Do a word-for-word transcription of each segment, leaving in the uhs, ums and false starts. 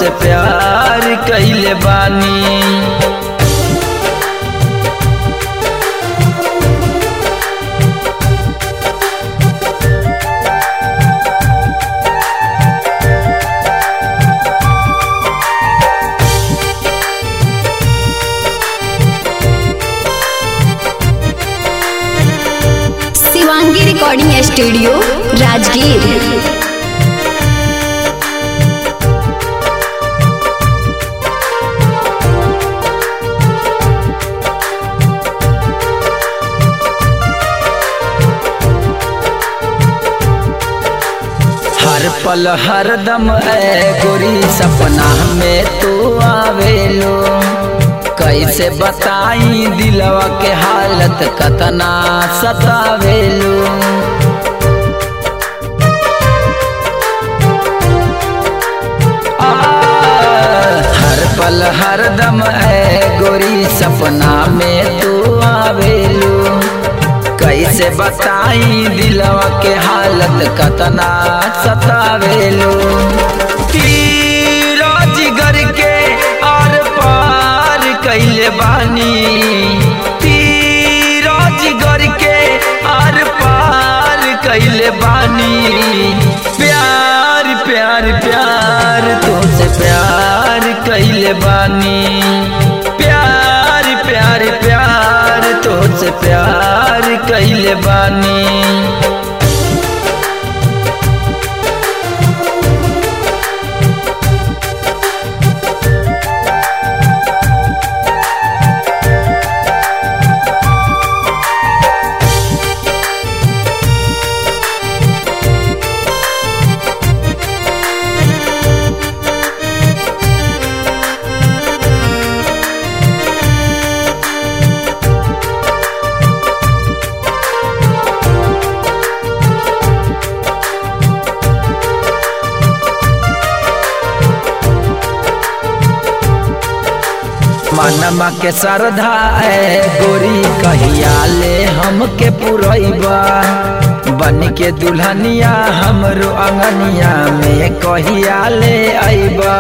से प्यार कइले बानी। Shivangi recording studio Rajgir. हर पल हर दम ए गोरी सपना में तू आवेलो, कैसे बताई दिलवा के हालत कतना सतावेलो। हर पल हर दम है गोरी सपना में तू आवेलो, कैसे बताई दिलवा के हालत कतना सतावेलो। तीरा जिगर के आर पार कइले बानी, तीरा जिगर के आर पार कइले बानी। प्यार प्यार प्यार तुझसे प्यार कइले बानी, प्यार प्यार प्यार तुझसे प्यार कइले बानी। मनमा के श्रद्धा है गोरी कहिया ले हमके पुरैबा, बन के दुल्हनिया हमरो अंगनिया में कहिया ले आइबा।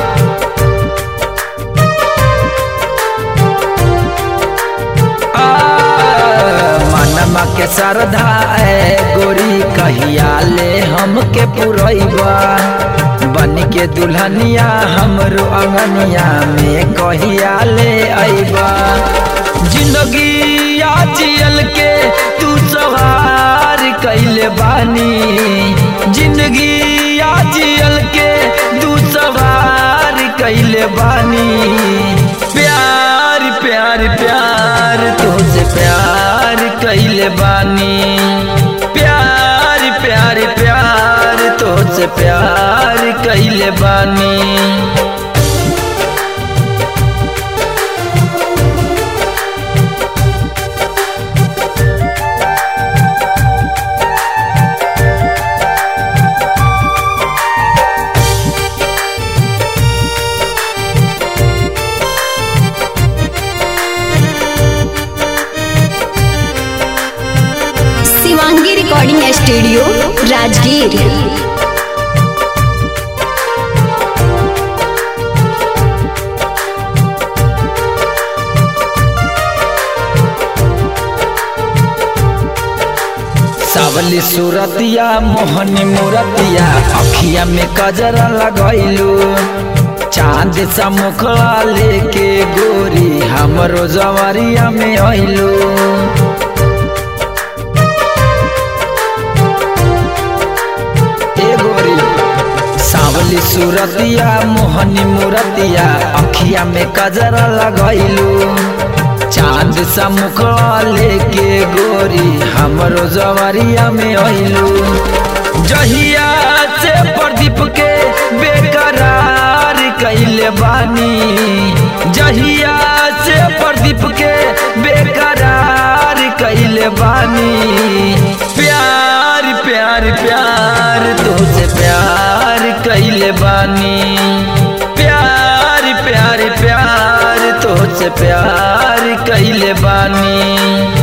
मनमा के श्रद्धा है गोरी कहिया ले हमके पुरैबा, बन के दुल्हनिया हमरो अंगनिया में कहिया ले आइबा। जिंदगी या जियल के तू सवार कइले बानी, जिंदगी या जियल के तू सवार कइले बानी। प्यार प्यार प्यार तुझसे प्यार कइले बानी, प्यार प्यार प्यार तुझसे प्यार कइले बानी। Shivangi recording studio Rajgir. सावली सूरतिया मोहनी मूरतिया अखिया में कजरा लगैलू, चांद सा मुखड़ा लेके गोरी हमरो जवरिया में आइलू। सावली सूरतिया मोहनी मूरतिया अखिया में कजरा लगैलू, चांद सा मुखड़ा लेके गोरी हमरो जवरिया में आइलू। जहिया से प्रदीप के बेकरार कइले बानी, जहिया से प्रदीप के बेकरार कइले बानी। प्यार प्यार प्यार तुझसे प्यार कइले बानी, प्यार प्यार प्यार तुझसे प्यार कइले बानी।